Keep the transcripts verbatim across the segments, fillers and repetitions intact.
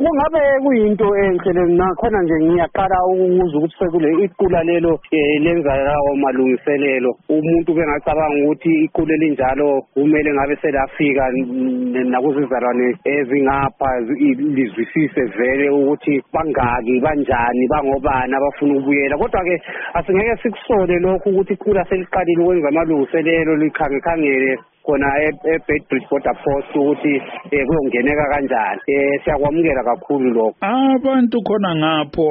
kungabe kuyinto enhle nakhona nje ngiyaqala ukuzwa ukuthi sekule iqula lelo lenza lawo malungiselelo umuntu bengacabanga ukuthi iqula elinjalo kumele ngabe selafika nakuzizalwane ezingapha lizwisise vele ukuthi bangaki banjani bangobani abafuna ukubuyela kodwa ke asingeke sikusole lokho ukuthi iqula seliqalile ukwenza amalungiselelo likhangekhangele khona eBedford Border Post ukuthi kuyongeneka kanjani eh siyakwamukela kakhulu lokho abantu khona ngapho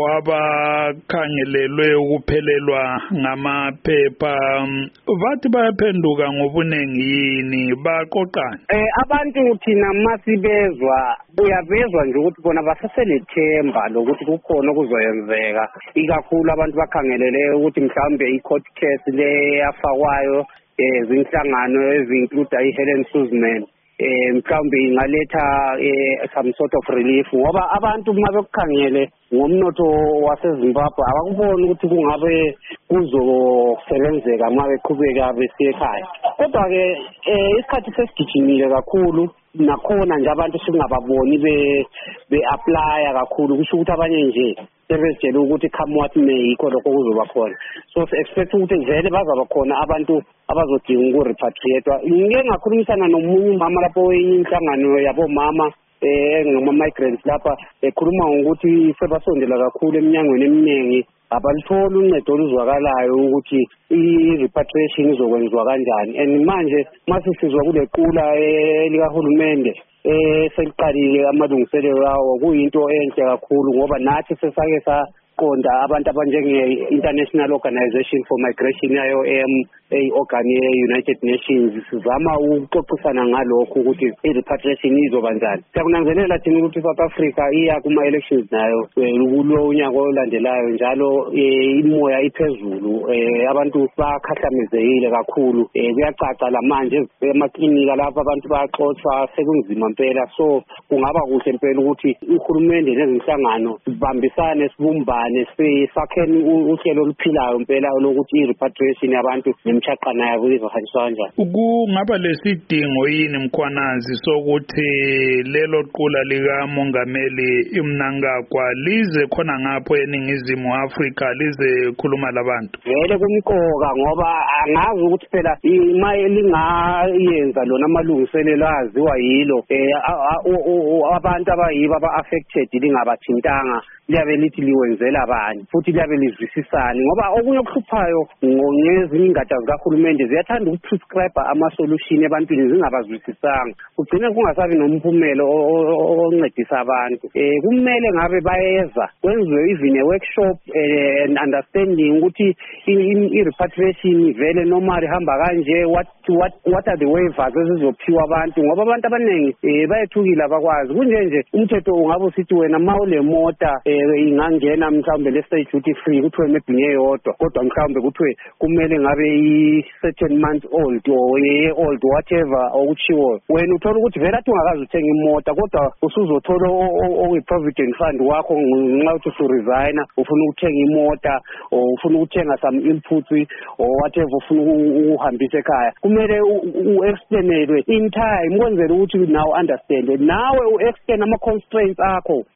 abakhangelelwe ukuphelelwa ngamaphepha bathi bayaphenduka ngobunengi yini baqoqana eh abantu thina masibezwa uyavezwa nje ukuthi bona basaselethemba lokuthi kukhona okuzoyenzeka ikakhulu abantu bakhangelele ukuthi mhlambe icourt case le yafakwayo eh zinhlangano ezinclude iHelen Suzman eh mhlawumbe ingaletha some sort of relief ngoba abantu uma bekukhangele ngomnotho waseZimbabwe abakuboni ukuthi kungabe kuzosebenzeka uma beqhubeka besiye ekhaya kodwa ke isikhathi sesigijimile kakhulu nakhona nje abantu singababoni be be-apply kakhulu kusho ukuthi abanye nje sebezitshela ukuthi come what may yikho lokho kuzoba khona so expect ukuthi vele bazaba khona abantu abazodinga ukurepatriatwa ngike ngakhulumisana nomunye umama lapho inhlangano yabomama eh ngama-migrants lapha ekhuluma ngokuthi sebasondela kakhulu eminyangweni eminingi abalitholi uncedo oluzwakalayo ukuthi i-repatriation izokwenziwa kanjani and manje masisizwa kule qula elikahulumende eh seliqalile amalungiselelo lawo kuyinto enhle kakhulu ngoba nathi sesake saqonda abantu abanjenge-International Organization for Migration I O M eyi-organ ye-United Nations sizama ukuxoxisana ngalokho ukuthi i-repatriation izoba njani siyakunanzelela thina ukuthi South Africa iya kuma-elections nayo kulo unyaka olandelayo njalo imoya iphezulu abantu bakhahlamezekile kakhulu kuyacaca la manje emaklinika lapho abantu bayaxoxwa sekunzima mpela so kungaba kuhle mpela ukuthi uhulumende nezinhlangano sibambisane sibumbane sisakheni uhlelo oluphilayo mpela lokuthi i-repatriation yabantu nemchaqana yabo izohanjiswa kanjani kungaba lesidingo yini Mkhwanazi sokuthi lelo qula likamongameli iMnangagwa lize khona ngapho eningizimu Afrika lize khuluma labantu vele kumqoka ngoba angazi ukuthi phela ima elingayenza lona amalungiselelo aziwa yilo abantu abayibo aba-affected lingabathintanga liyabe lithi liwenzela bani futhi liyabe lizwisisani ngoba okunye okuhluphayo ngezinye ingatsha zikahulumende ziyathanda ukuprescribe ama-solution ebantwini zingabazwisisanga kugcine kungasabi nomphumelo oncedisa abantu um kumele ngabe bayeza kwenziwe even a-workshop and understanding ukuthi i-repatriation vele normal ihamba kanje what what what are the waivers ezizophiwa abantu ngoba abantu abaningi um bayethukile abakwazi kunje nje umthetho ungabe usithi wena ma ule mota um ingangena mhlawumbe le-state duty free kuthiwe maybe ngeyodwa kodwa mhlawumbe kuthiwe kumele ngabe i-certain month old or ye-old whatever okutshiwo wena uthola ukuthi vele athi ungakazi uthenga imoto kodwa usuzothola okuyi-provident fund wakho ngenxa yokuthi usuresigna ufuna ukuthenga imota or ufuna ukuthenga some inputs or whatever ufuna ukuhambisa ekhaya kumele u-explainelwe in time kwenzela ukuthi nawe understand nawe u-explain ama-constraints akho